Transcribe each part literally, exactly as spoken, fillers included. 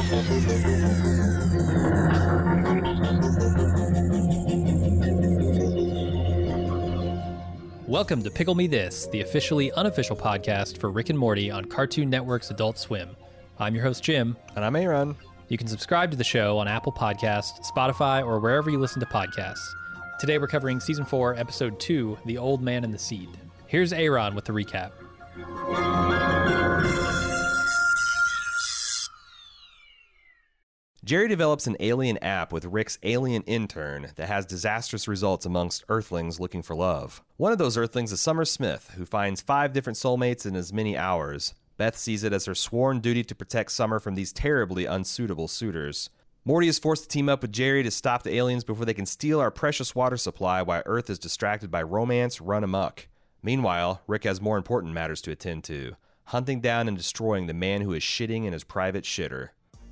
Welcome to Pickle Me This, the officially unofficial podcast for Rick and Morty on Cartoon Network's Adult Swim. I'm your host, Jim. And I'm Aaron. You can subscribe to the show on Apple Podcasts, Spotify, or wherever you listen to podcasts. Today we're covering Season four, Episode two, The Old Man and the Seed. Here's Aaron with the recap. Jerry develops an alien app with Rick's alien intern that has disastrous results amongst Earthlings looking for love. One of those Earthlings is Summer Smith, who finds five different soulmates in as many hours. Beth sees it as her sworn duty to protect Summer from these terribly unsuitable suitors. Morty is forced to team up with Jerry to stop the aliens before they can steal our precious water supply while Earth is distracted by romance run amok. Meanwhile, Rick has more important matters to attend to, hunting down and destroying the man who is shitting in his private shitter.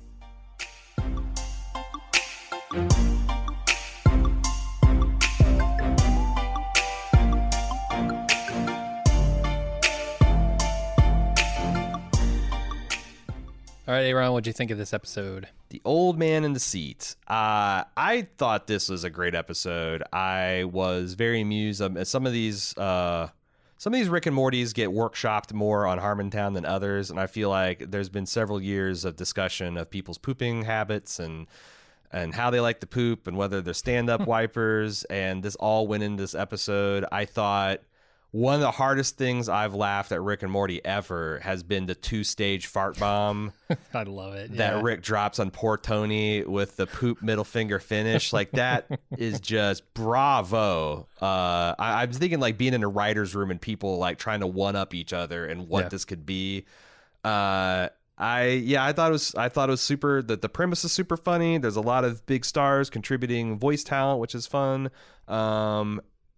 All right, Aaron, what'd you think of this episode? The Old Man in the Seat. Uh, I thought this was a great episode. I was very amused. Um, some of these, uh, some of these Rick and Mortys get workshopped more on Harmontown than others, and I feel like there's been several years of discussion of people's pooping habits and and how they like to poop and whether they're stand-up wipers. And this all went in this episode. I thought one of the hardest things I've laughed at Rick and Morty ever has been the two-stage fart bomb. I love it. That yeah. Rick drops on poor Tony with the poop middle finger finish. Like, that is just bravo. Uh, I, I'm thinking like being in a writer's room and people like trying to one-up each other and what Yeah. this could be. Uh, I yeah, I thought it was I thought it was super. The the premise is super funny. There's a lot of big stars contributing voice talent, which is fun. Um,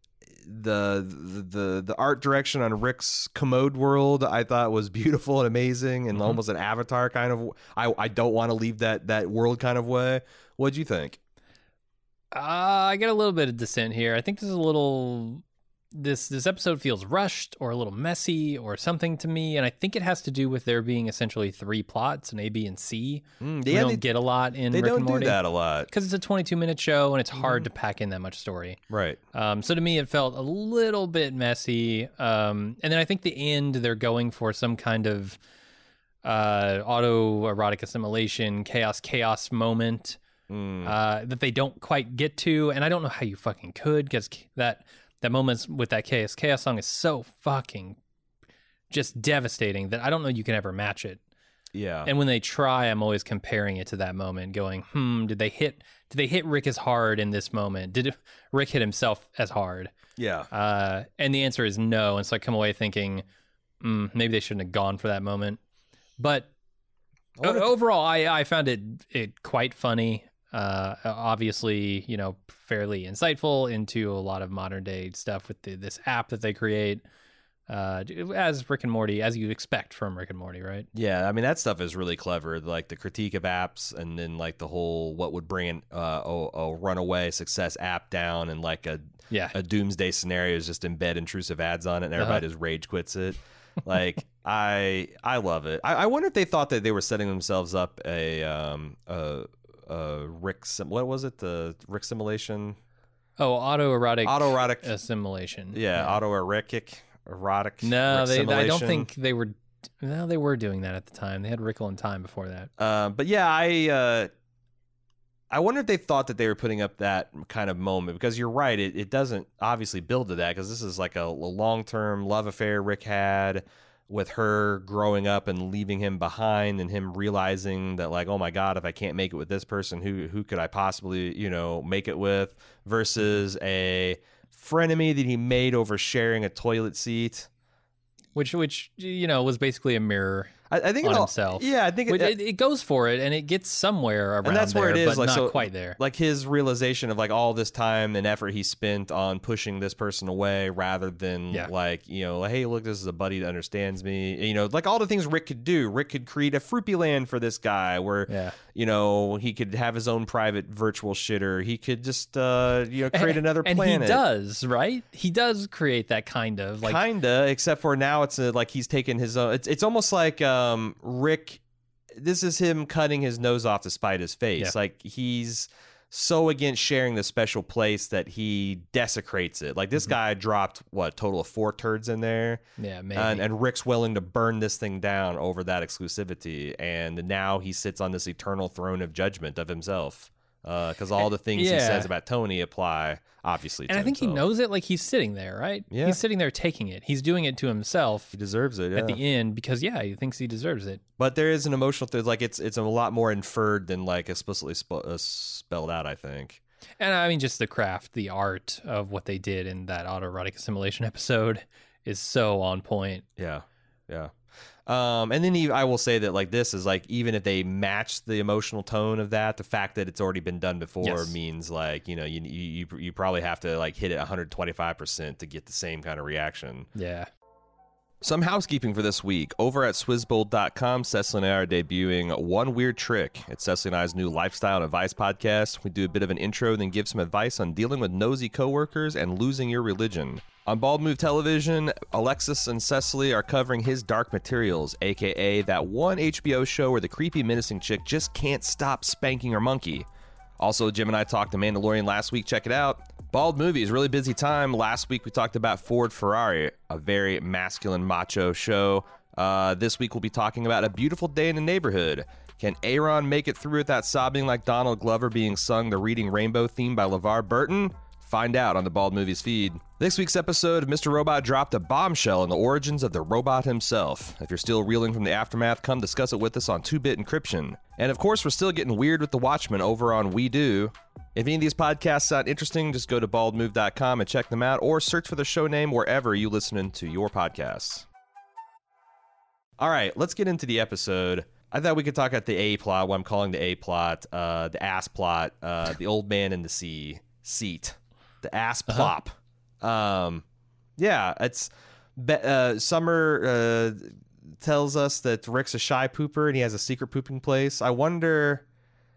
the the the art direction on Rick's commode world I thought was beautiful and amazing and Mm-hmm. almost an Avatar kind of. I I don't want to leave that that world kind of way. What'd you think? Uh, I get a little bit of dissent here. I think this is a little... This this episode feels rushed or a little messy or something to me, and I think it has to do with there being essentially three plots, an A, B, and C. Mm, we yeah, don't they, get a lot in they Rick don't and do Morty. that a lot, Because it's a twenty-two minute show, and it's hard Mm. to pack in that much story. right? Um, so to me, it felt a little bit messy. Um, and then I think the end, they're going for some kind of uh, autoerotic assimilation, chaos, chaos moment Mm. uh, that they don't quite get to. And I don't know how you fucking could, because that that moment with that chaos, chaos song is so fucking just devastating that I don't know you can ever match it. Yeah, And when they try, I'm always comparing it to that moment, going, "Hmm, did they hit? Did they hit Rick as hard in this moment? Did Rick hit himself as hard?" yeah. Uh, and the answer is no. And so I come away thinking, mm, maybe they shouldn't have gone for that moment. But I wonder o- if- overall, I, I found it it quite funny. Uh, obviously, you know, fairly insightful into a lot of modern day stuff with the, this app that they create. Uh, as Rick and Morty, as you'd expect from Rick and Morty, right? Yeah, I mean, that stuff is really clever. Like the critique of apps, and then like the whole what would bring an, uh, a, a runaway success app down, and like a Yeah. a doomsday scenario is just embed intrusive ads on it, and everybody Uh-huh. just rage quits it. Like I I love it. I, I wonder if they thought that they were setting themselves up a um a, a Rick sim- what was it the Rick simulation Oh, autoerotic autoerotic assimilation. yeah, autoerotic erotic No, Rick they. I don't simulation. think they were. No, they were doing that at the time. They had Rickle in Time before that. Uh, but yeah, I uh, I wonder if they thought that they were putting up that kind of moment, because you're right, it, it doesn't obviously build to that, because this is like a, a long-term love affair Rick had with her growing up and leaving him behind, and him realizing that, like, oh my God, if I can't make it with this person, who who could I possibly, you know, make it with, versus a frenemy that he made over sharing a toilet seat. Which, which you know, was basically a mirror I, I think on it all, himself. Yeah, I think Which, it, it, it goes for it, and it gets somewhere around and that's there, where it is, but like, not so, quite there. Like his realization of like all this time and effort he spent on pushing this person away, rather than Yeah. like, you know, hey, look, this is a buddy that understands me. You know, like all the things Rick could do. Rick could create a Fruity Land for this guy where, Yeah. you know, he could have his own private virtual shitter. He could just, uh, you know, create another and planet. he does, right? He does create that kind of like. Kinda, except for now it's a, like he's taken his own. It's it's almost like um, Rick this is him cutting his nose off to spite his face. Yeah. Like, he's so against sharing the special place that he desecrates it. Like, this mm-hmm. guy dropped, what, a total of four turds in there? Yeah, maybe. And, and Rick's willing to burn this thing down over that exclusivity. And now he sits on this eternal throne of judgment of himself. Because uh, all the things yeah. he says about Tony apply, obviously, to And I think himself. he knows it. Like, he's sitting there, right? Yeah. He's sitting there taking it. He's doing it to himself. He deserves it, yeah. At the end, because, yeah, he thinks he deserves it. But there is an emotional thing. Like, it's it's a lot more inferred than, like, explicitly sp- uh, spelled out, I think. And, I mean, just the craft, the art of what they did in that autoerotic assimilation episode is so on point. Yeah, yeah. Um, and then he, I will say that, like, this is, like, even if they match the emotional tone of that, the fact that it's already been done before yes. means, like, you know, you, you you probably have to, like, hit it one hundred twenty-five percent to get the same kind of reaction. Yeah. Some housekeeping for this week. Over at Swizzbold dot com, Cecily and I are debuting One Weird Trick. It's Cecily and I's new lifestyle and advice podcast. We do a bit of an intro, then give some advice on dealing with nosy coworkers and losing your religion. On Bald Move Television, Alexis and Cecily are covering His Dark Materials, a k a that one H B O show where the creepy, menacing chick just can't stop spanking her monkey. Also, Jim and I talked The Mandalorian last week. Check it out. Bald Movies, really busy time. Last week we talked about Ford Ferrari, a very masculine, macho show. Uh, this week we'll be talking about A Beautiful Day in the Neighborhood. Can Aaron make it through without sobbing like Donald Glover being sung the Reading Rainbow theme by LeVar Burton? Find out on the Bald Movies feed. This week's episode of Mister Robot dropped a bombshell on the origins of the robot himself. If you're still reeling from the aftermath, come discuss it with us on two-bit encryption. And of course, we're still getting weird with the Watchmen over on We Do. If any of these podcasts sound interesting, just go to bald move dot com and check them out, or search for the show name wherever you listen to your podcasts. All right, let's get into the episode. I thought we could talk about the A plot, what I'm calling the A plot, uh, the ass plot, uh, the old man in the sea seat, the ass plop. Uh-huh. Um, yeah, it's uh, Summer uh, tells us that Rick's a shy pooper and he has a secret pooping place. I wonder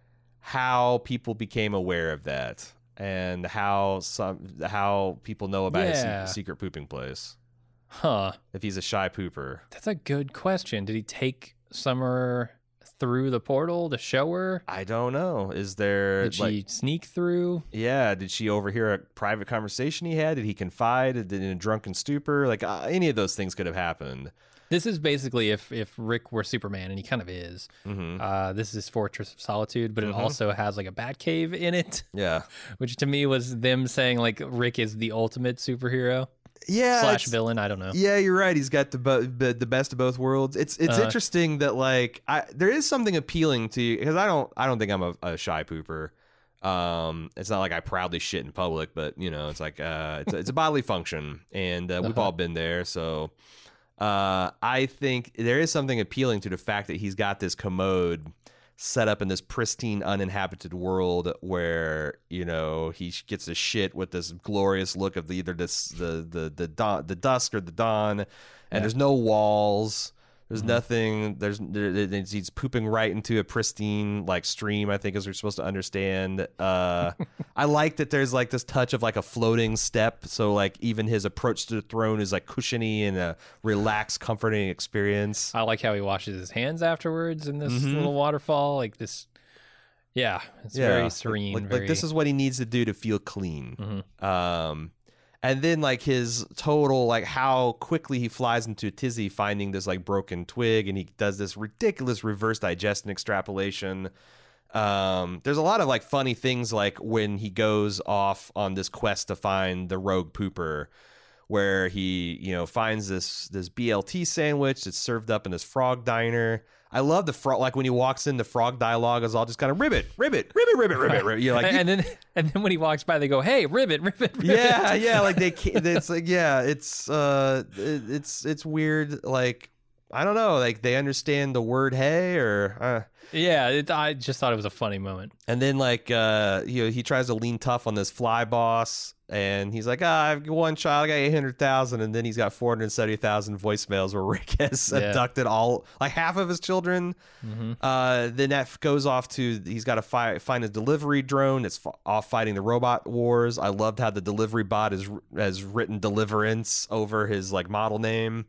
how people became aware of that and how some how people know about yeah. his secret pooping place. Huh. If he's a shy pooper. That's a good question. Did he take Summer through the portal to show her? I don't know. Is there... Did like, she sneak through? Yeah. Did she overhear a private conversation he had? Did he confide in a drunken stupor? Like, uh, any of those things could have happened. This is basically if, if Rick were Superman, and he kind of is. Mm-hmm. Uh, this is Fortress of Solitude, but it Mm-hmm. also has like a bat cave in it. Yeah. Which to me was them saying like Rick is the ultimate superhero. Yeah, slash villain. I don't know. Yeah, you're right. He's got the bo- the best of both worlds. It's it's Uh, interesting that like I there is something appealing to because I don't I don't think I'm a, a shy pooper. Um, it's not like I proudly shit in public, but you know, it's like uh, it's, it's a bodily function, and uh, we've Uh-huh. all been there. So, uh, I think there is something appealing to the fact that he's got this commode set up in this pristine, uninhabited world where you know he gets a shit with this glorious look of the, either this the the the dawn, the dusk or the dawn, and Yeah. there's no walls. There's Mhm. nothing. There's there, there- he's pooping right into a pristine like stream. I think as we're supposed to understand. Uh, I like that there's like this touch of like a floating step. So like even his approach to the throne is like cushiony and a relaxed, comforting experience. I like how he washes his hands afterwards in this Mhm. little waterfall. Like this. Yeah, it's very serene. Like, very, like this is what he needs to do to feel clean. Mhm. Um, and then like his total like how quickly he flies into a tizzy finding this like broken twig, and he does this ridiculous reverse digestion extrapolation. Um, there's a lot of like funny things like when he goes off on this quest to find the rogue pooper, where he you know finds this this B L T sandwich that's served up in this frog diner. I love the frog. Like when he walks in, the frog dialogue is all just kind of ribbit, ribbit, ribbit, ribbit, ribbit. ribbit. You know, like and, and then and then when he walks by, they go, "Hey, ribbit, ribbit, ribbit." yeah, yeah. Like they, can't, it's like yeah, it's uh, it, it's it's weird. Like I don't know. Like they understand the word "hey" or. Uh, yeah. It, I just thought it was a funny moment. And then like uh, you know, he tries to lean tough on this fly boss, and he's like, "Ah, I've got one child, I got eight hundred thousand," and then he's got four hundred seventy thousand voicemails where Rick has Yeah. abducted all like half of his children. Mm-hmm. Uh, then that goes off to he's got to fi- find a delivery drone that's f- off fighting the robot wars. I loved how the delivery bot is has written Deliverance over his like model name.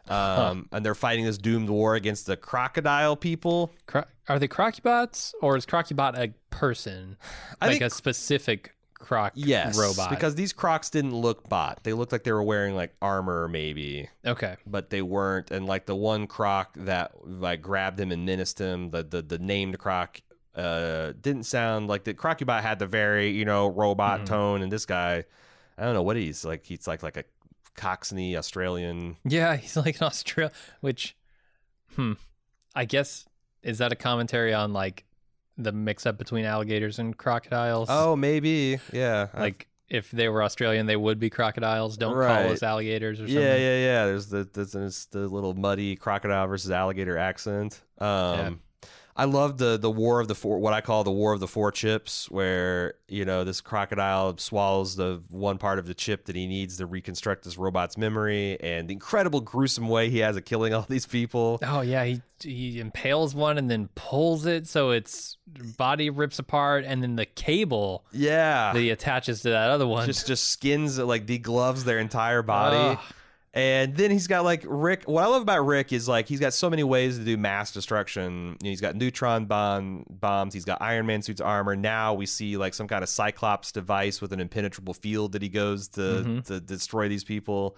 Um, and they're fighting this doomed war against the crocodile people. Cro- are they Crocubots, or is Crocubot a person? I like think- a specific croc Yes, robot? because these crocs didn't look bot. They looked like they were wearing like armor, maybe, Okay. but they weren't. And like the one croc that like grabbed him and menaced him, the the, the named croc, uh, didn't sound like the Crocubot had the very you know robot Mhm. tone, and this guy, I don't know what he's like. He's like like a Cockney Australian. Yeah, he's like an Australia, which, hmm, I guess, is that a commentary on like the mix up between alligators and crocodiles? Oh, maybe, yeah. Like if they were Australian, they would be crocodiles. Don't Right. call us alligators or something. Yeah, yeah, yeah. There's the there's, there's the little muddy crocodile versus alligator accent. Um, I love the the war of the four, what I call the war of the four chips, where you know this crocodile swallows the one part of the chip that he needs to reconstruct this robot's memory, and the incredible gruesome way he has of killing all these people. Oh yeah, he he impales one and then pulls it so its body rips apart, and then the cable Yeah, that he attaches to that other one just just skins it, like degloves their entire body. Ugh. And then he's got like Rick. What I love about Rick is like he's got so many ways to do mass destruction. You know, he's got neutron bomb bombs. He's got Iron Man suit's armor. Now we see like some kind of Cyclops device with an impenetrable field that he goes to Mhm. to destroy these people.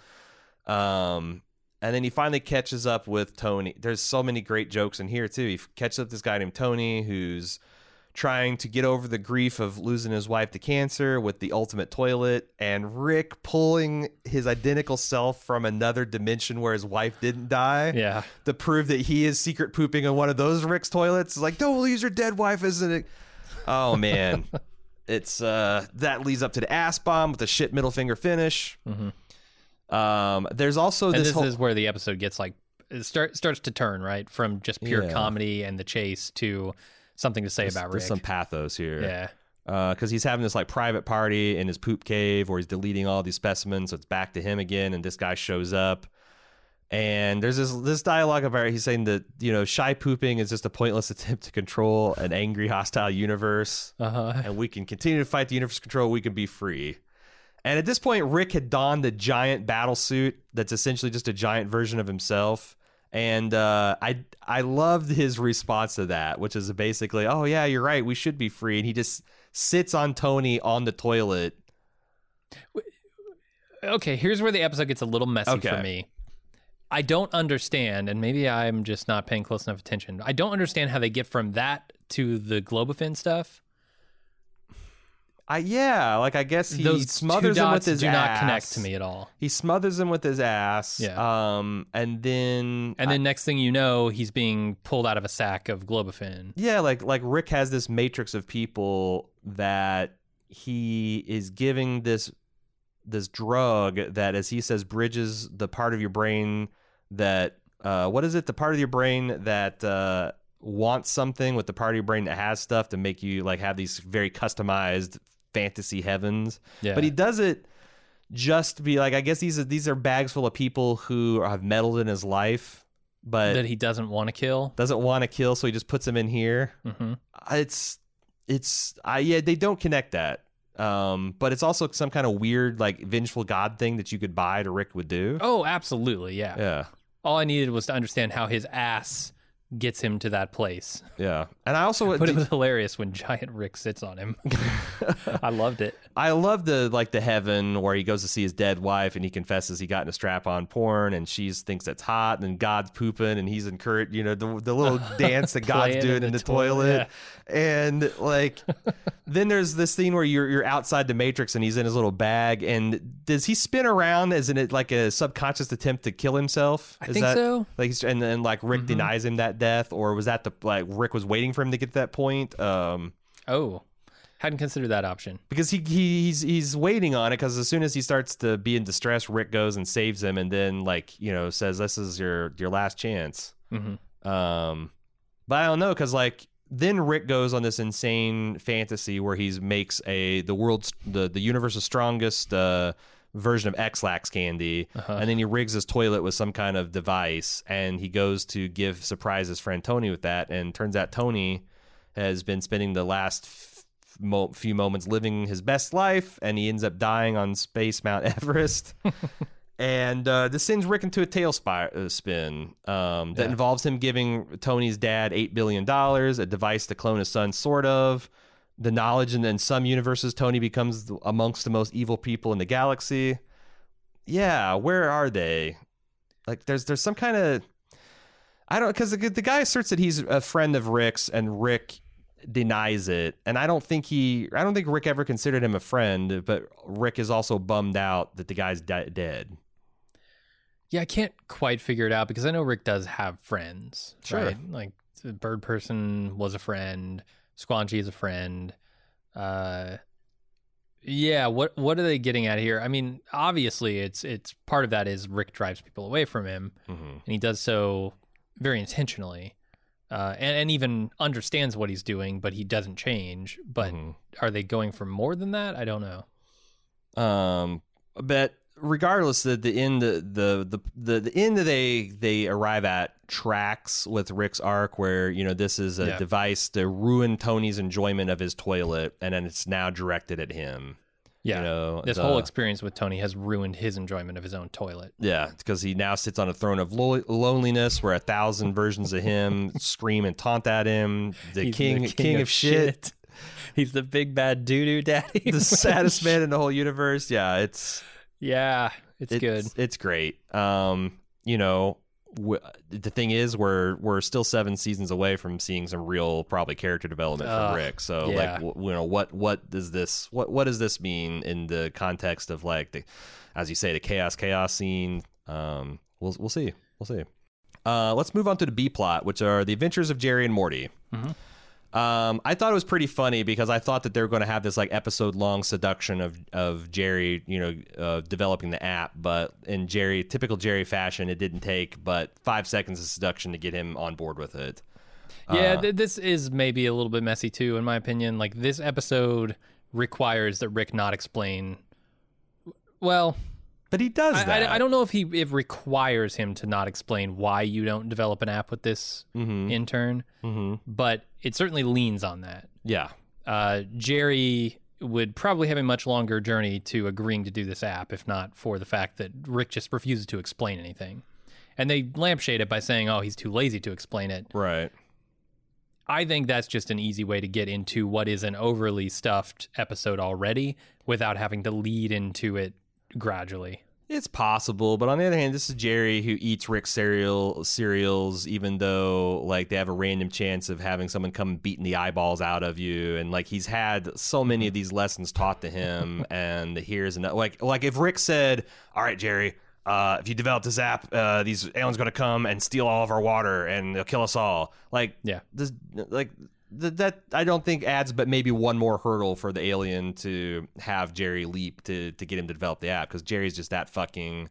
Um, and then he finally catches up with Tony. There's so many great jokes in here too. He catches up with this guy named Tony who's trying to get over the grief of losing his wife to cancer with the ultimate toilet, and Rick pulling his identical self from another dimension where his wife didn't die Yeah. to prove that he is secret pooping in one of those Rick's toilets. It's like, don't use your dead wife as an... Oh, man. It's uh that leads up to the ass bomb with the shit middle finger finish. Mhm. Um, there's also And this, this whole... is where the episode gets like it start, starts to turn, right, from just pure Yeah. comedy and the chase to something to say there's, about there's Rick. some pathos here. Yeah. because he's having this like private party in his poop cave where he's deleting all these specimens, so it's back to him again, and this guy shows up, and there's this this dialogue about he's saying that you know shy pooping is just a pointless attempt to control an angry hostile universe, Uh-huh. and we can continue to fight the universe control, we can be free. And at this point Rick had donned a giant battle suit that's essentially just a giant version of himself. And uh, I I loved his response to that, which is basically, oh, yeah, you're right, we should be free. And he just sits on Tony on the toilet. Okay, here's where the episode gets a little messy Okay. for me. I don't understand, and maybe I'm just not paying close enough attention. I don't understand how they get from that to the Globofin stuff. I yeah, like I guess he Those smothers two him with dots his do ass. not connect to me at all. He smothers him with his ass. Yeah. Um, and then And then next thing you know, he's being pulled out of a sack of Globofin. yeah, like like Rick has this matrix of people that he is giving this this drug that, as he says, bridges the part of your brain that uh, what is it? The part of your brain that uh, wants something with the part of your brain that has stuff to make you like have these very customized fantasy heavens. Yeah. But he does it just to be like, I guess these are these are bags full of people who have meddled in his life, but that he doesn't want to kill. doesn't want to kill, so he just puts them in here. Mm-hmm. It's it's I yeah, they don't connect that. Um, but it's also some kind of weird like vengeful god thing that you could buy that Rick would do. Oh, absolutely, yeah. Yeah. All I needed was to understand how his ass gets him to that place. Yeah. And I also But it was hilarious when Giant Rick sits on him. I loved it. I love the like the heaven where he goes to see his dead wife and he confesses he got into strap-on porn and she thinks that's hot, and then God's pooping and he's encouraged, you know, the the little dance that God's Playing doing in in the the toilet. toilet, And like then there's this scene where you're you're outside the Matrix and he's in his little bag, and does he spin around as in it like a subconscious attempt to kill himself? I Is think that, so. Like he's, and then like Rick Mhm. denies him that death, or was that the like Rick was waiting for him to get to that point? Um Oh, hadn't considered that option. because he, he he's he's waiting on it, because as soon as he starts to be in distress, Rick goes and saves him, and then like you know says this is your your last chance. Mm-hmm. Um, but I don't know, because like then Rick goes on this insane fantasy where he makes a the world's the the universe's strongest uh, version of X-Lax candy, Uh-huh. and then he rigs his toilet with some kind of device, and he goes to give surprise his friend Tony with that, and turns out Tony has been spending the last f- mo- few moments living his best life, and he ends up dying on Space Mount Everest. And uh, this sends Rick into a tailspin um, that Yeah. involves him giving Tony's dad eight billion dollars, a device to clone his son, sort of. The knowledge, and in some universes, Tony becomes amongst the most evil people in the galaxy. Yeah, where are they? Like, there's there's some kind of... I don't... Because the, the guy asserts that he's a friend of Rick's, and Rick denies it. And I don't think he... I don't think Rick ever considered him a friend, but Rick is also bummed out that the guy's di- dead. Yeah, I can't quite figure it out because I know Rick does have friends, Sure. right? Like the Bird Person was a friend, Squanchy is a friend. Uh, yeah, what what are they getting at here? I mean, obviously, it's it's part of that is Rick drives people away from him, Mm-hmm. and he does so very intentionally, uh, and and even understands what he's doing, but he doesn't change. But Mhm. are they going for more than that? I don't know. Um, but regardless, the the end the the the the end that they they arrive at tracks with Rick's arc, where you know this is a Yeah. device to ruin Tony's enjoyment of his toilet, and then it's now directed at him. Yeah, You know, this the- whole experience with Tony has ruined his enjoyment of his own toilet. Yeah, because he now sits on a throne of lo- loneliness, where a thousand versions of him scream and taunt at him. The He's king, king, of, shit, He's the big bad doo doo daddy. the saddest man in the whole universe. Yeah, it's Yeah, it's, it's good. It's great. Um, you know, w- the thing is, we're we're still seven seasons away from seeing some real, probably character development Uh, from Rick. So, yeah. like, w- you know, what what does this what what does this mean in the context of like the, as you say, the chaos chaos scene? Um, we'll we'll see. We'll see. Uh, let's move on to the B plot, which are the adventures of Jerry and Morty. Mhm. Um, I thought it was pretty funny because I thought that they were going to have this like episode long seduction of of Jerry, you know, uh, developing the app, but in Jerry typical Jerry fashion, it didn't take but five seconds of seduction to get him on board with it. Yeah, Uh, th- this is maybe a little bit messy too, in my opinion. Like this episode requires that Rick not explain. Well, but he does I, that. I, I don't know if he it requires him to not explain why you don't develop an app with this Mm-hmm. intern, Mm-hmm. but it certainly leans on that. Yeah. Uh, Jerry would probably have a much longer journey to agreeing to do this app if not for the fact that Rick just refuses to explain anything. And they lampshade it by saying, oh, he's too lazy to explain it. Right. I think that's just an easy way to get into what is an overly stuffed episode already without having to lead into it gradually. It's possible, but on the other hand, this is Jerry who eats Rick's cereal cereals, even though like they have a random chance of having someone come beating the eyeballs out of you, and like he's had so many of these lessons taught to him, and here's another like like if Rick said, "All right, Jerry, uh, if you develop this app, uh, these aliens gonna come and steal all of our water and they'll kill us all," like Yeah. this like. Th- that I don't think adds but maybe one more hurdle for the alien to have Jerry leap to to get him to develop the app, because Jerry's just that fucking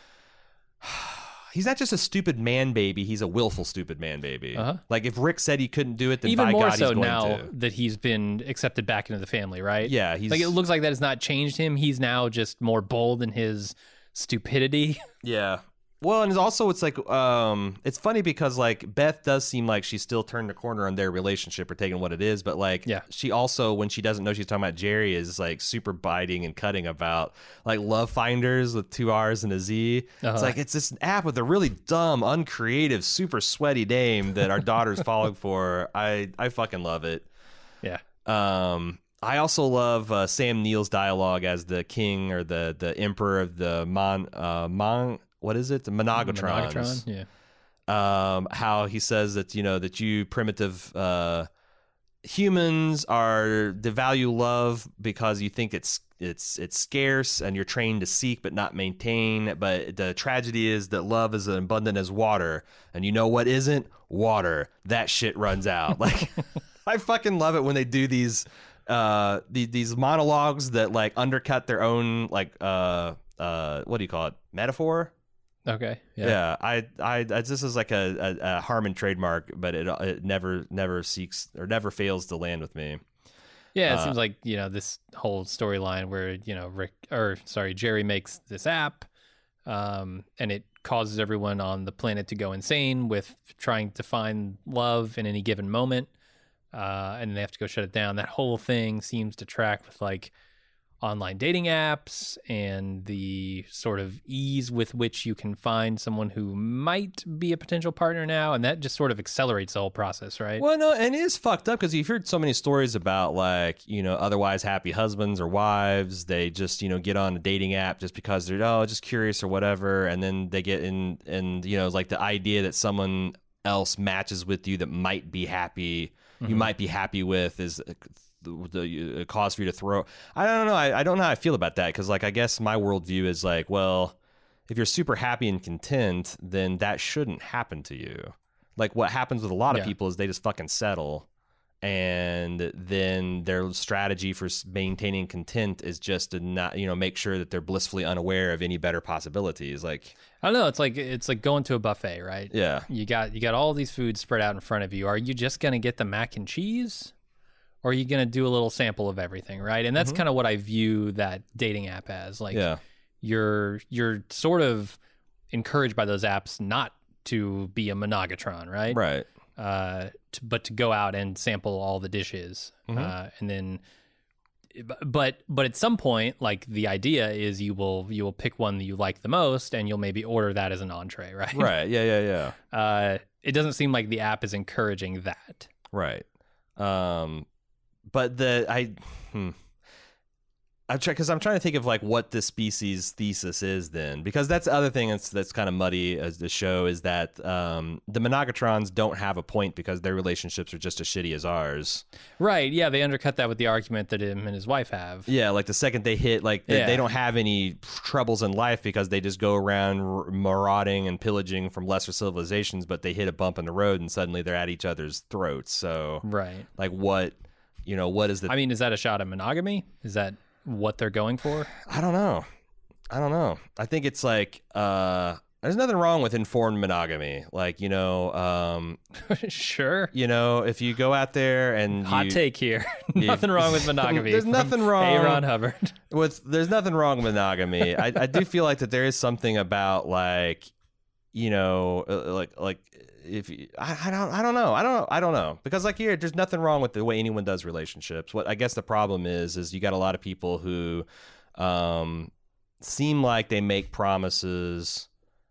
he's not just a stupid man baby, he's a willful stupid man baby. Uh-huh. Like if Rick said he couldn't do it, then Even by more God so he's going now to. that he's been accepted back into the family, right? Yeah, he's Like it looks like that has not changed him. He's now just more bold in his stupidity. yeah. Well, and it's also it's like um it's funny because like Beth does seem like she's still turned the corner on their relationship or taking what it is, but like Yeah. she also, when she doesn't know she's talking about Jerry, is like super biting and cutting about like love finders with two R's and a Z. Uh-huh. It's like it's this app with a really dumb, uncreative, super sweaty name that our daughter's falling for. I I fucking love it. Yeah. Um, I also love uh, Sam Neill's dialogue as the king or the the emperor of the Mon uh Mon what is it the Monogatrons. Monogatron, yeah. Um, how he says that you know that you primitive uh humans are devalue love because you think it's it's it's scarce and you're trained to seek but not maintain. But the tragedy is that love is as abundant as water, and you know what isn't? Water. That shit runs out. Like I fucking love it when they do these uh the, these monologues that like undercut their own like uh uh what do you call it? Metaphor? Okay. Yeah. Yeah, I, I, I, this is like a, a, a Harmon trademark, but it, it never, never seeks or never fails to land with me. Yeah, it Uh, seems like, you know, this whole storyline where, you know, Rick or sorry, Jerry makes this app um, and it causes everyone on the planet to go insane with trying to find love in any given moment. Uh, and they have to go shut it down. That whole thing seems to track with like online dating apps and the sort of ease with which you can find someone who might be a potential partner now, and that just sort of accelerates the whole process, right? Well, no, and it is fucked up because you've heard so many stories about, like, you know, otherwise happy husbands or wives. They just, you know, get on a dating app just because they're, oh, just curious or whatever, and then they get in, and, you know, like the idea that someone else matches with you that might be happy, mm-hmm. you might be happy with is the, the cause for you to throw. I don't know. I, I don't know how I feel about that because, like, I guess my worldview is like, well, if you're super happy and content, then that shouldn't happen to you. Like, what happens with a lot of yeah. people is they just fucking settle, and then their strategy for maintaining content is just to not, you know, make sure that they're blissfully unaware of any better possibilities. Like, I don't know. It's like it's like going to a buffet, right? Yeah. You got you got all these foods spread out in front of you. Are you just gonna get the mac and cheese? Or are you going to do a little sample of everything, right? And that's mm-hmm. kind of what I view that dating app as. Like, yeah. you're you're sort of encouraged by those apps not to be a monogatron, right? Right. Uh, to, but to go out and sample all the dishes, mm-hmm. uh, and then, but but at some point, like the idea is you will you will pick one that you like the most, and you'll maybe order that as an entree, right? Right. Yeah. Yeah. Yeah. Uh, it doesn't seem like the app is encouraging that. Right. Um. But the I, hmm. I'm trying because I'm trying to think of like what the species thesis is then, because that's the other thing that's that's kind of muddy as the show is that um, the monogatrons don't have a point because their relationships are just as shitty as ours. Right? Yeah, they undercut that with the argument that him and his wife have. Yeah, like the second they hit, like they, yeah. they don't have any troubles in life because they just go around marauding and pillaging from lesser civilizations, but they hit a bump in the road and suddenly they're at each other's throats. So right, like what. You know, what is the... I mean, is that a shot at monogamy? Is that what they're going for? I don't know. I don't know. I think it's like, uh, there's nothing wrong with informed monogamy. Like, you know... Um, sure. You know, if you go out there and Hot you, take here. Nothing wrong with monogamy. There's nothing wrong... A. Ron Hubbard. with There's nothing wrong with monogamy. I, I do feel like that there is something about, like, you know, uh, like... like if you, I, I don't I don't know I don't know I don't know because like here there's nothing wrong with the way anyone does relationships. What I guess the problem is is you got a lot of people who um, seem like they make promises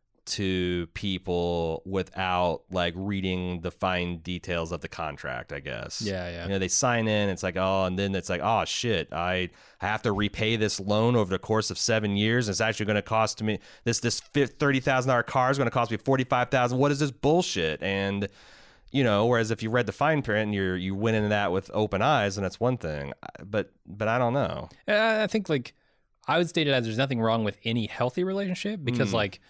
to people without like reading the fine details of the contract, I guess. Yeah, yeah. You know, they sign in, it's like, oh, and then it's like, oh shit, I have to repay this loan over the course of seven years. And it's actually going to cost me this this thirty thousand dollars car is going to cost me forty-five thousand dollars. What is this bullshit? And you know, whereas if you read the fine print and you're you went into that with open eyes, and that's one thing. But but I don't know. I think like I would state it as there's nothing wrong with any healthy relationship because mm. like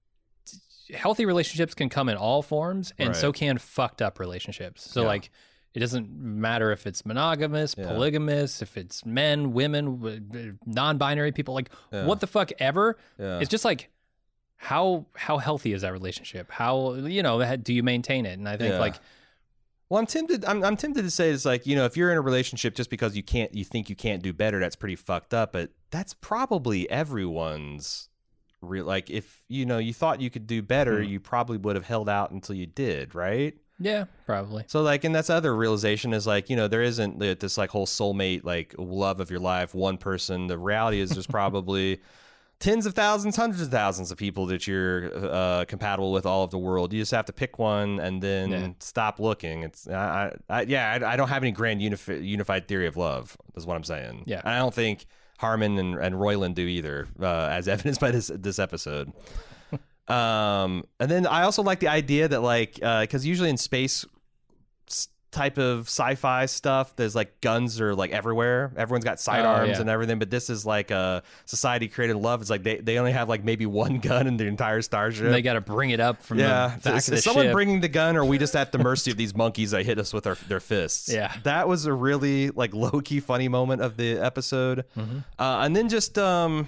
healthy relationships can come in all forms, and right. so can fucked up relationships. So yeah. like it doesn't matter if it's monogamous, yeah. polygamous, if it's men, women, non-binary people, like yeah. what the fuck ever. Yeah. It's just like how how healthy is that relationship? How, you know, do you maintain it? And I think yeah. like well, I'm tempted. I'm, I'm tempted to say it's like, you know, if you're in a relationship just because you can't, you think you can't do better, that's pretty fucked up. But that's probably everyone's. Real, like if you know you thought you could do better, mm. you probably would have held out until you did, right? Yeah, probably. So like, and that's the other realization is like, you know, there isn't this like whole soulmate, like love of your life, one person. The reality is there's probably tens of thousands, hundreds of thousands of people that you're uh, compatible with all of the world. You just have to pick one and then yeah. stop looking. It's I, I yeah, I, I don't have any grand unifi- unified theory of love. Is what I'm saying. Yeah, I don't think Harmon and, and Roiland do either, uh, as evidenced by this this episode. um, and then I also like the idea that like, because uh, usually in space type of sci-fi stuff, there's like guns are like everywhere. Everyone's got sidearms oh, yeah. and everything. But this is like a society created love. It's like they, they only have like maybe one gun in the entire starship. And they got to bring it up from yeah. the back is, of the is someone ship. bringing the gun, or are we just at the mercy of these monkeys that hit us with our, their fists? Yeah, that was a really like low key funny moment of the episode. Mm-hmm. Uh, and then just um,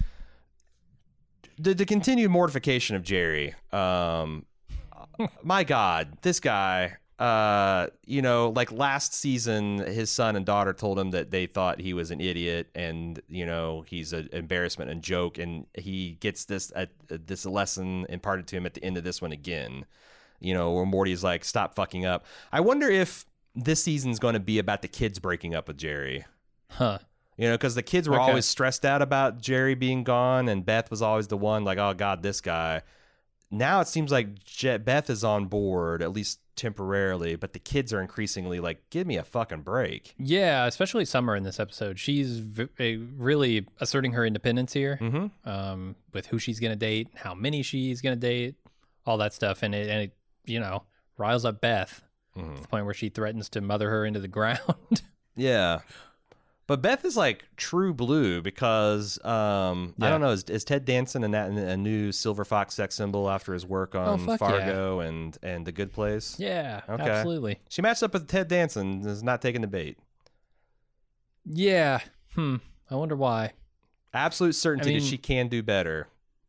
the the continued mortification of Jerry. Um, my God, this guy. Uh, you know, like last season, his son and daughter told him that they thought he was an idiot, and you know he's an embarrassment and joke, and he gets this uh, this lesson imparted to him at the end of this one again. You know, where Morty's like, "Stop fucking up." I wonder if this season's going to be about the kids breaking up with Jerry. Huh. You know, because the kids were Okay. always stressed out about Jerry being gone, and Beth was always the one like, oh, God, this guy. Now it seems like Je- Beth is on board, at least temporarily, but the kids are increasingly like, give me a fucking break. Yeah, especially Summer in this episode. She's v- a- really asserting her independence here, Mm-hmm. um, with who she's going to date, how many she's going to date, all that stuff. And it, and it, you know, riles up Beth Mm-hmm. to the point where she threatens to mother her into the ground. Yeah. But Beth is like true blue because um, I Yeah. don't know, is, is Ted Danson a, a new Silver Fox sex symbol after his work on fuck Fargo and, and The Good Place? Yeah, Okay. absolutely. She matched up with Ted Danson, is not taking the bait. Yeah. Hmm. I wonder why. Absolute certainty I mean- that she can do better.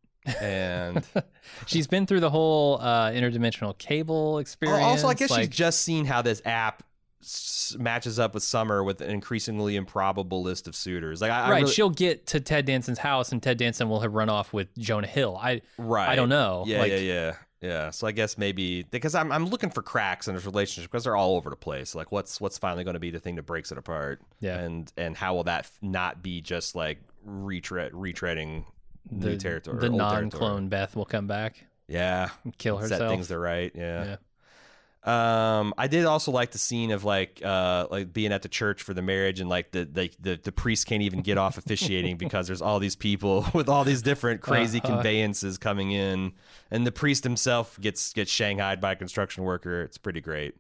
And She's been through the whole uh, interdimensional cable experience. also, I guess like, she's just seen how this app s- matches up with Summer with an increasingly improbable list of suitors. Like, I, I right. really- She'll get to Ted Danson's house, and Ted Danson will have run off with Jonah Hill. I right. I don't know. Yeah, like, yeah, yeah, yeah. So I guess maybe because I'm I'm looking for cracks in this relationship because they're all over the place. Like, what's what's finally going to be the thing that breaks it apart? Yeah. and and how will that f- not be just like retread retreading The, new territory? the or old non-clone territory? Beth will come back Yeah, and kill set herself. things to right. Yeah. Yeah. Um, I did also like the scene of like, uh, like being at the church for the marriage, and like the the the, the priest can't even get off officiating because there's all these people with all these different crazy Uh-huh. conveyances coming in, and the priest himself gets gets shanghaied by a construction worker. It's pretty great.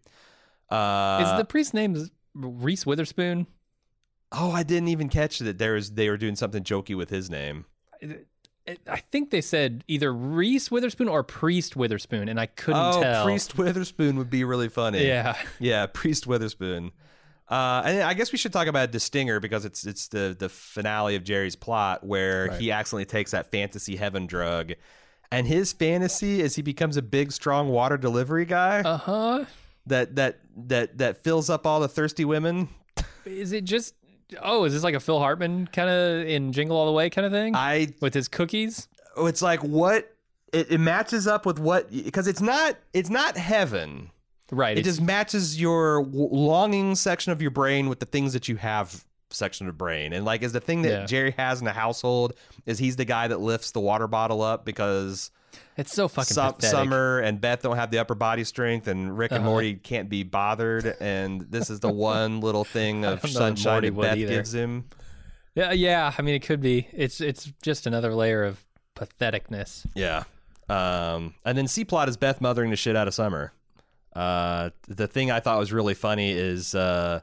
Uh, Is the priest's name Reese Witherspoon? oh, I didn't even catch that there was they were doing something jokey with his name. It- I think they said either Reese Witherspoon or Priest Witherspoon, and I couldn't oh, tell. Priest Witherspoon would be really funny. Yeah. Yeah, Priest Witherspoon. Uh, and I guess we should talk about the stinger because it's it's the the finale of Jerry's plot where Right. he accidentally takes that fantasy heaven drug, and his fantasy is he becomes a big, strong water delivery guy Uh huh. that that that that fills up all the thirsty women. Is it just? Oh, is this like a Phil Hartman kind of in Jingle All the Way kind of thing I with his cookies? oh, it's like what it, it matches up with what because it's not it's not heaven. Right. It it's- just matches your w- longing section of your brain with the things that you have section of brain. And like is the thing that Yeah. Jerry has in the household is he's the guy that lifts the water bottle up because it's so fucking Su- pathetic. Summer and Beth don't have the upper body strength and Rick and Uh-huh. Morty can't be bothered. And this is the one little thing I of don't know that sunshine Morty that would Beth either. gives him. Yeah, yeah. I mean, it could be. It's it's just another layer of patheticness. Yeah. Um, and then C plot is Beth mothering the shit out of Summer. Uh, the thing I thought was really funny is uh,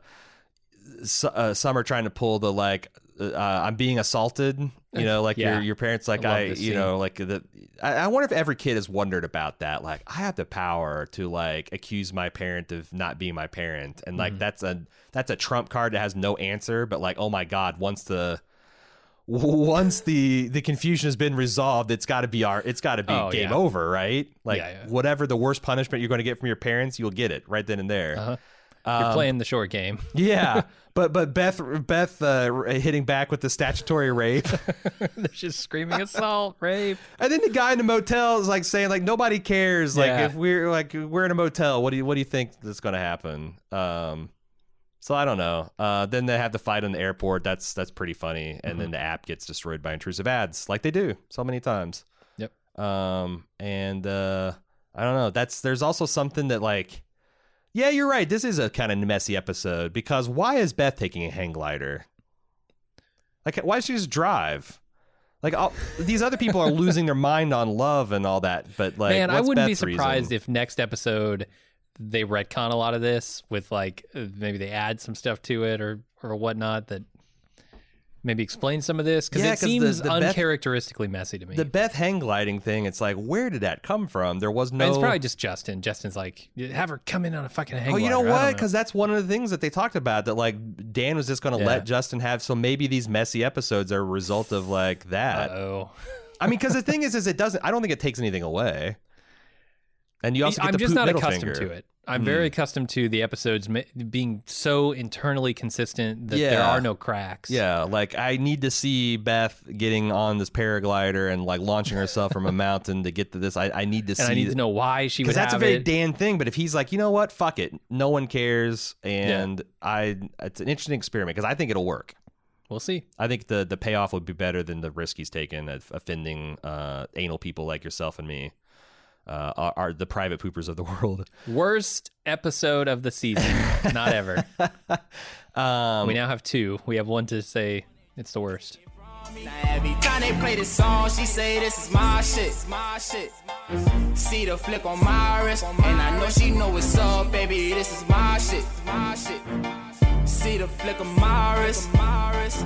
Su- uh, Summer trying to pull the like uh, I'm being assaulted. You know, like Yeah. your your parents like I love I, this you scene. know, like the. I, I wonder if every kid has wondered about that. Like I have the power to like accuse my parent of not being my parent, and like Mhm. that's a that's a trump card that has no answer. But like, oh my god, once the once the the confusion has been resolved, it's got to be our it's got to be Oh, game yeah. over, right? Like Yeah, yeah. whatever the worst punishment you're going to get from your parents, you'll get it right then and there. Uh-huh. You're Um, playing the short game. yeah, but but Beth Beth uh, hitting back with the statutory rape, They're just screaming assault, rape. and then the guy in the motel is like saying like nobody cares. Like Yeah. if we're like we're in a motel, what do you what do you think that's going to happen? Um, so I don't know. Uh, then they have the fight in the airport. That's that's pretty funny. And Mm-hmm. then the app gets destroyed by intrusive ads, like they do so many times. Yep. Um, and uh, I don't know. That's there's also something that like, yeah, you're right. This is a kind of messy episode because why is Beth taking a hang glider? Like, why does she just drive? Like, all, these other people are losing their mind on love and all that. But like, Man, I what's wouldn't Beth's be surprised reason? if next episode they retcon a lot of this with like uh, maybe they add some stuff to it or or whatnot that maybe explain some of this because Yeah, it 'cause the- seems the Beth- uncharacteristically messy to me. the Beth hang gliding thing. It's like, where did that come from? There was I no. mean, it's probably just Justin. Justin's like, have her come in on a fucking hang Oh, you know glider. I what? don't Because that's one of the things that they talked about. That like Dan was just going to Yeah. let Justin have. So maybe these messy episodes are a result of like that. Uh-oh. I mean, because the thing is, is it doesn't. I don't think it takes anything away. And you also get I'm the just poop not middle accustomed finger. to it. I'm Hmm. very accustomed to the episodes ma- being so internally consistent that there Yeah. are no cracks. Yeah, like I need to see Beth getting on this paraglider and like launching herself from a mountain to get to this. I, I need to see. And I need to know why she would because that's a have very it. Dan thing. But if he's like, you know what, fuck it, no one cares, and I, it's an interesting experiment because I think it'll work. We'll see. I think the the payoff would be better than the risk he's taken of offending uh, anal people like yourself and me, uh, are, are the private poopers of the world. Worst episode of the season, not ever. Um, we now have two. We have one to say it's the worst. Now every time they play this song, she say this is my shit, my shit. See the flick on my wrist, and I know she know what's up, baby. This is my shit, my shit. See the flick of my wrist, my wrist.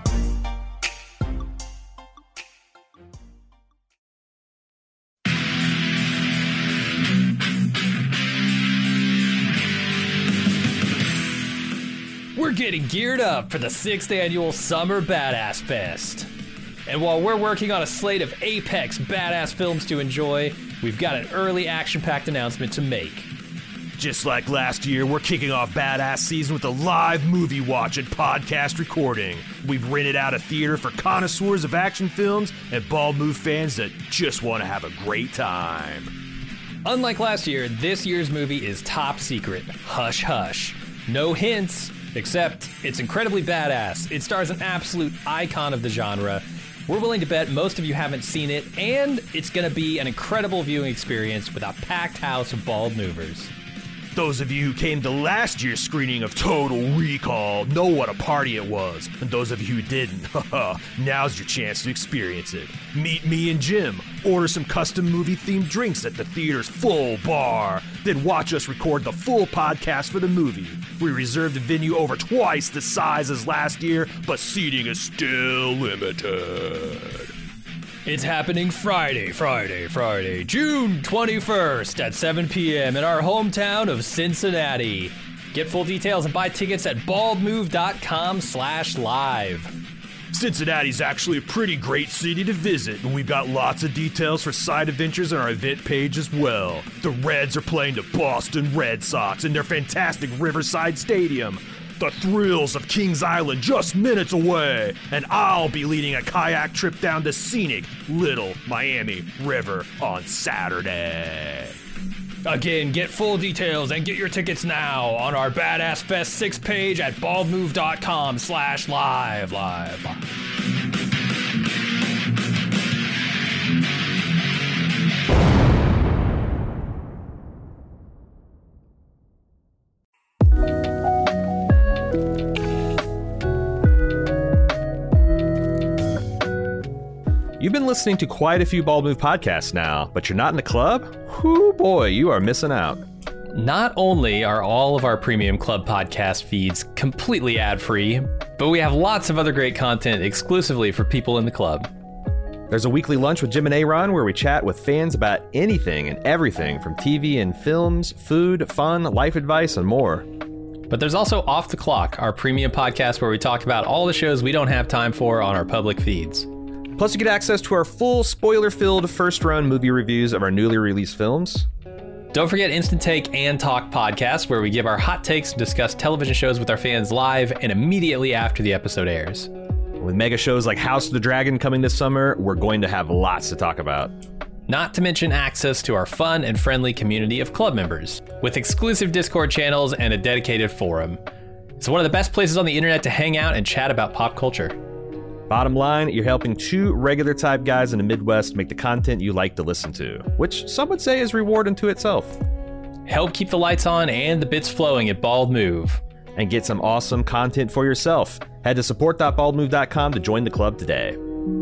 We're getting geared up for the sixth annual Summer Badass Fest. And while we're working on a slate of apex badass films to enjoy, we've got an early action-packed announcement to make. Just like last year, we're kicking off Badass Season with a live movie watch and podcast recording. We've rented out a theater for connoisseurs of action films and Bald Move fans that just want to have a great time. Unlike last year, this year's movie is top secret. Hush hush. No hints, except it's incredibly badass. It stars an absolute icon of the genre. We're willing to bet most of you haven't seen it, and it's going to be an incredible viewing experience with a packed house of bald movers. Those of you who came to last year's screening of Total Recall know what a party it was. And those of you who didn't, haha, now's your chance to experience it. Meet me and Jim, order some custom movie-themed drinks at the theater's full bar, then watch us record the full podcast for the movie. We reserved the venue over twice the size as last year, but seating is still limited. It's happening Friday, Friday, Friday, June twenty-first at seven p.m. in our hometown of Cincinnati. Get full details and buy tickets at baldmove.com slash live. Cincinnati's actually a pretty great city to visit, and we've got lots of details for side adventures on our event page as well. The Reds are playing the Boston Red Sox in their fantastic Riverside Stadium. The thrills of Kings Island just minutes away, and I'll be leading a kayak trip down the scenic Little Miami River on Saturday. Again, get full details and get your tickets now on our Badass Fest six page at baldmove.com slash live, live, live. You've been listening to quite a few Bald Move podcasts now, but you're not in the club? Whoo boy, you are missing out. Not only are all of our premium club podcast feeds completely ad-free, but we have lots of other great content exclusively for people in the club. There's a weekly lunch with Jim and Aaron where we chat with fans about anything and everything from T V and films, food, fun, life advice, and more. But there's also Off the Clock, our premium podcast where we talk about all the shows we don't have time for on our public feeds. Plus, you get access to our full, spoiler-filled first-run movie reviews of our newly released films. Don't forget Instant Take and Talk podcasts, where we give our hot takes and discuss television shows with our fans live and immediately after the episode airs. With mega shows like House of the Dragon coming this summer, we're going to have lots to talk about. Not to mention access to our fun and friendly community of club members, with exclusive Discord channels and a dedicated forum. It's one of the best places on the internet to hang out and chat about pop culture. Bottom line, you're helping two regular type guys in the Midwest make the content you like to listen to, which some would say is reward unto itself. Help keep the lights on and the bits flowing at Bald Move. And get some awesome content for yourself. Head to support dot bald move dot com to join the club today.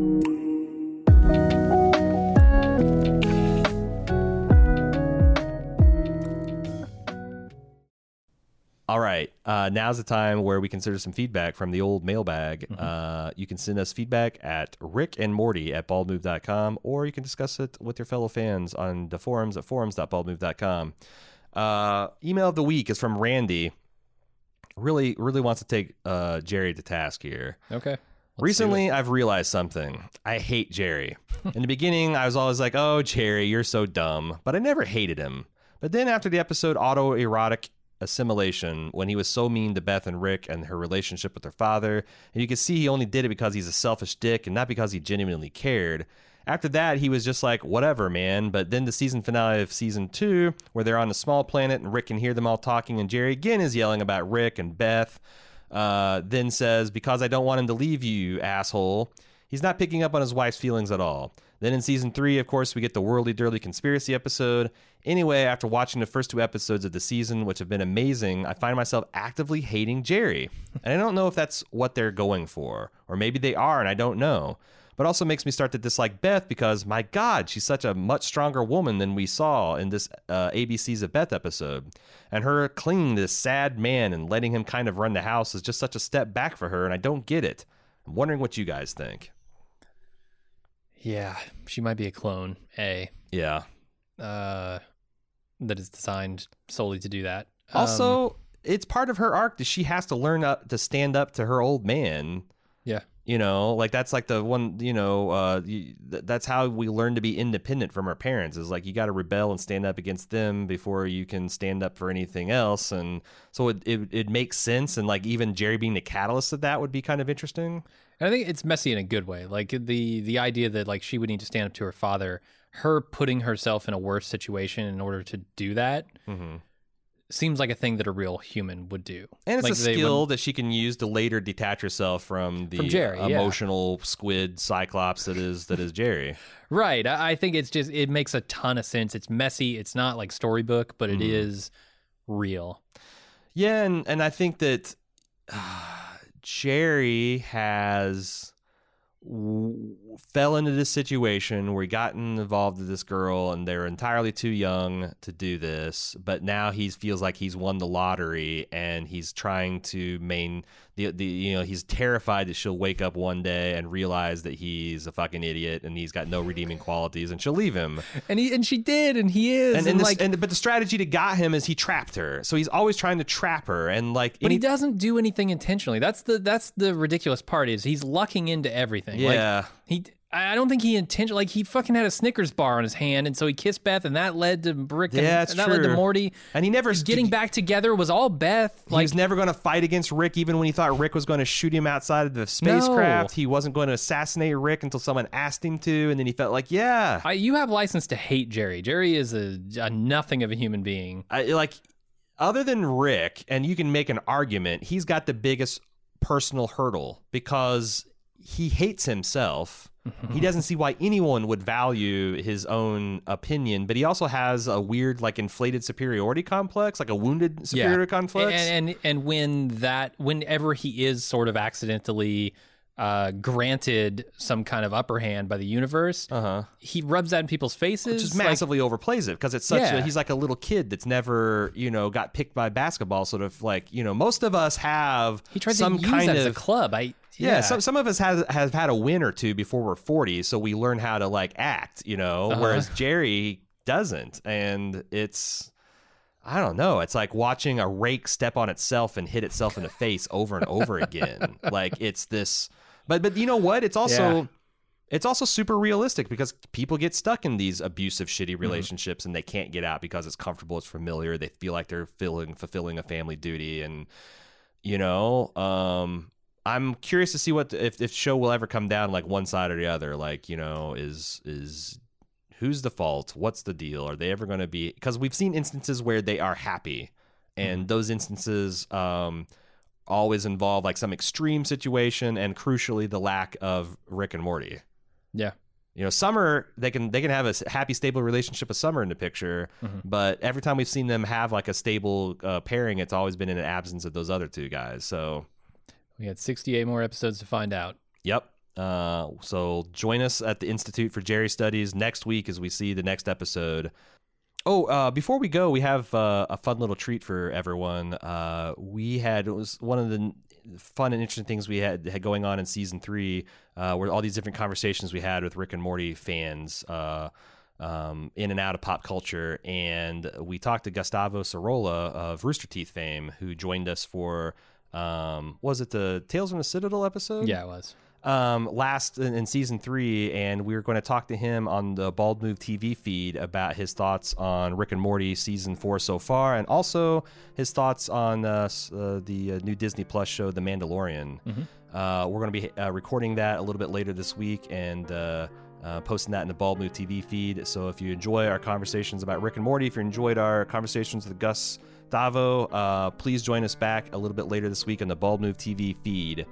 All right, uh, now's the time where we consider some feedback from the old mailbag. Mm-hmm. Uh, you can send us feedback at Rick and Morty at bald move dot com, or you can discuss it with your fellow fans on the forums at forums dot bald move dot com. Uh, email of the week is from Randy. Really, really wants to take uh, Jerry to task here. Okay. Recently, I've realized something. I hate Jerry. In the beginning, I was always like, oh, Jerry, you're so dumb. But I never hated him. But then after the episode Autoerotic Assimilation, when he was so mean to Beth and Rick and her relationship with their father, and you can see he only did it because he's a selfish dick and not because he genuinely cared. After that, he was just like, whatever, man. But then the season finale of season two, where they're on a small planet and Rick can hear them all talking, and Jerry again is yelling about Rick and Beth. Uh, then says, because I don't want him to leave you, asshole. He's not picking up on his wife's feelings at all. Then in season three, of course, we get the Whirly Dirly Conspiracy episode. Anyway, after watching the first two episodes of the season, which have been amazing, I find myself actively hating Jerry. And I don't know if that's what they're going for, or maybe they are, and I don't know. But also makes me start to dislike Beth because, my God, she's such a much stronger woman than we saw in this uh, A B C's of Beth episode. And her clinging to this sad man and letting him kind of run the house is just such a step back for her, and I don't get it. I'm wondering what you guys think. Yeah, she might be a clone, A. Yeah. Uh, that is designed solely to do that. Also, Um, it's part of her arc that she has to learn up to stand up to her old man. yeah. You know, like that's like the one, you know, uh, you, th- that's how we learn to be independent from our parents is like you got to rebel and stand up against them before you can stand up for anything else. And so it, it, it makes sense. And like even Jerry being the catalyst of that would be kind of interesting. And I think it's messy in a good way. Like the the idea that like she would need to stand up to her father, her putting herself in a worse situation in order to do that Mm-hmm. seems like a thing that a real human would do. And it's like a they skill would- that she can use to later detach herself from the From Jerry, yeah. emotional squid cyclops that is that is Jerry. Right. I I think it's just it makes a ton of sense. It's messy. It's not like storybook, but it Mhm. is real. Yeah, and, and I think that uh, Jerry has w- fell into this situation where he gotten involved with this girl and they're entirely too young to do this, but now he feels like he's won the lottery and he's trying to main the, the you know he's terrified that she'll wake up one day and realize that he's a fucking idiot and he's got no redeeming qualities and she'll leave him. And he and she did, and he is, And, and, and, this, like, and but the strategy that got him is he trapped her, so he's always trying to trap her and like. but he any- doesn't do anything intentionally. That's the that's the ridiculous part is he's lucking into everything. Yeah. Like, he. I don't think he intentionally, like, he fucking had a Snickers bar on his hand, and so he kissed Beth, and that led to Rick, and, Yeah, that's and that led to true. Morty. And he never Getting back together was all Beth. He Like, was never going to fight against Rick, even when he thought Rick was going to shoot him outside of the spacecraft. No. He wasn't going to assassinate Rick until someone asked him to, and then he felt like, yeah, I, you have license to hate Jerry. Jerry is a, a nothing of a human being. I, like other than Rick, and you can make an argument, he's got the biggest personal hurdle because he hates himself. He doesn't see why anyone would value his own opinion, but he also has a weird, like, inflated superiority complex, like a wounded superiority complex. And, and and when that whenever he is sort of accidentally uh, granted some kind of upper hand by the universe, uh-huh. he rubs that in people's faces. Just like- massively overplays it because it's such Yeah. a, he's like a little kid that's never, you know, got picked by basketball. Sort of like, you know, most of us have he tried some to use kind that of as a club. I yeah, yeah. some some of us have have had a win or two before we're forty, so we learn how to like act, you know, Uh-huh. whereas Jerry doesn't, and it's I don't know, it's like watching a rake step on itself and hit itself in the face over and over again. Like it's this, but but you know what? It's also Yeah. it's also super realistic because people get stuck in these abusive, shitty Mm-hmm. relationships and they can't get out because it's comfortable, it's familiar. They feel like they're filling, fulfilling a family duty, and you know, um, I'm curious to see what if if show will ever come down like one side or the other. Like, you know, is is who's the fault? What's the deal? Are they ever going to be? Because we've seen instances where they are happy, and those instances um, always involve like some extreme situation, and crucially, the lack of Rick and Morty. yeah. You know, Summer, they can they can have a s- happy, stable relationship with Summer in the picture, Mhm. but every time we've seen them have like a stable uh, pairing, it's always been in an absence of those other two guys. So, We had sixty-eight more episodes to find out. yep. Uh, so join us at the Institute for Jerry Studies next week as we see the next episode. Oh, uh, before we go, we have uh, a fun little treat for everyone. Uh, we had it was one of the n- fun and interesting things we had, had going on in season three, uh, were all these different conversations we had with Rick and Morty fans uh, um, in and out of pop culture, and we talked to Gustavo Sorolla of Rooster Teeth fame, who joined us for um, was it the Tales from the Citadel episode? Yeah, it was. um, last in, in season three, and we were going to talk to him on the Bald Move T V feed about his thoughts on Rick and Morty season four so far, and also his thoughts on uh, s- uh, the uh, new Disney Plus show, The Mandalorian. Uh, we're going to be uh, recording that a little bit later this week and uh, uh, posting that in the Bald Move T V feed. So if you enjoy our conversations about Rick and Morty, if you enjoyed our conversations with Gus Davo, uh, please join us back a little bit later this week on the Bald Move T V feed.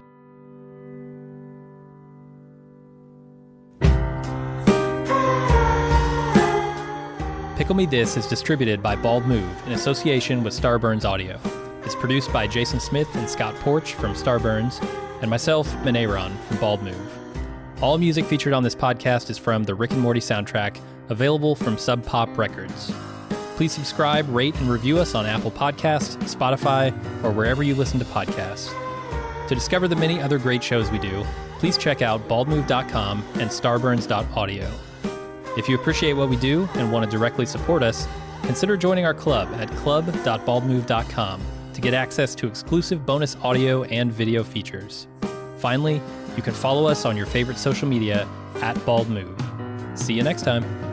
Pickle Me This is distributed by Bald Move in association with Starburns Audio. It's produced by Jason Smith and Scott Porch from Starburns, and myself, Manayron, from Bald Move. All music featured on this podcast is from the Rick and Morty soundtrack, available from Sub Pop Records. Please subscribe, rate, and review us on Apple Podcasts, Spotify, or wherever you listen to podcasts. To discover the many other great shows we do, please check out bald move dot com and starburns dot audio. If you appreciate what we do and want to directly support us, consider joining our club at club dot bald move dot com to get access to exclusive bonus audio and video features. Finally, you can follow us on your favorite social media at Bald Move. See you next time.